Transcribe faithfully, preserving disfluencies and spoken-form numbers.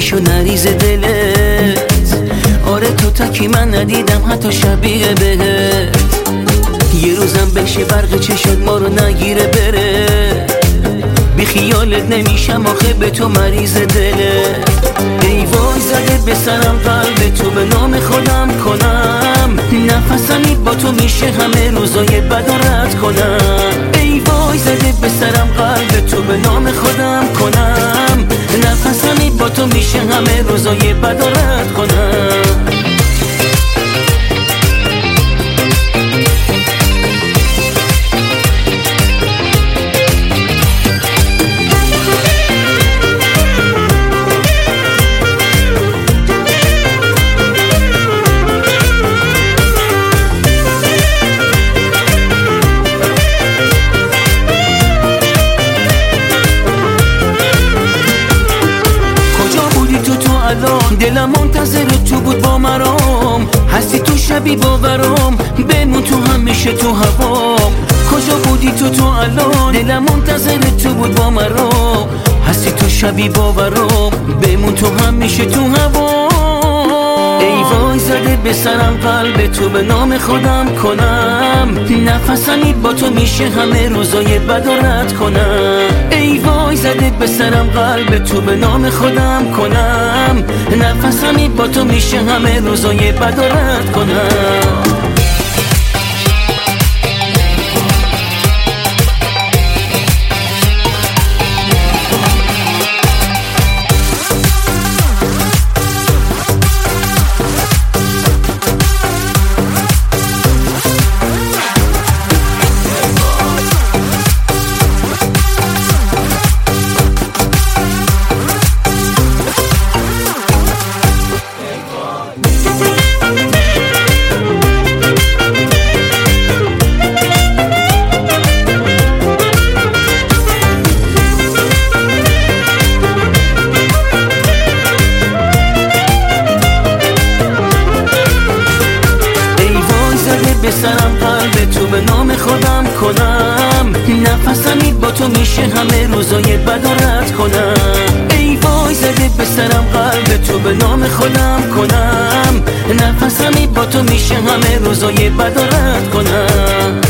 میشو نریز دلت. آره تو تا کی من ندیدم حتی شبیه بهت. یه روزم بشه برق چشات ما رو نگیره بره. بی خیالت نمیشم آخه به تو مریض دلت. ای وای زده به سرم قلب تو به نام خودم کنم. نفسمی با تو میشه همه روزای بد و رد کنم. ای وای زده به سرم قلب تو به نام خودم کنم. نفسمی با تو میشه همه روزای بد و رد کنم. دلم منتظر تو بود با مرام. هستی تو شبی باورام. بمون تو همیشه تو هوام. کجا بودی تو تو الان؟ دلم منتظر تو بود با مرام. هستی تو شبی باورام. بمون تو همیشه تو هوام. ای وای زده به سرم قلب تو به نام خودم کنم. نفسمی با تو میشه همه روزای بد و رد کنم. ای وای زده به سرم قلب تو به نام خودم کنم. نفسمی با تو میشه همه روزای بد و رد کنم. به سرم قلب تو به نام خودم کنم. نفسمی با تو میشه همه روزای بد و رد کنم. ای وای زده به سرم قلب تو به نام خودم کنم. نفسمی با تو میشه همه روزای بد و رد کنم.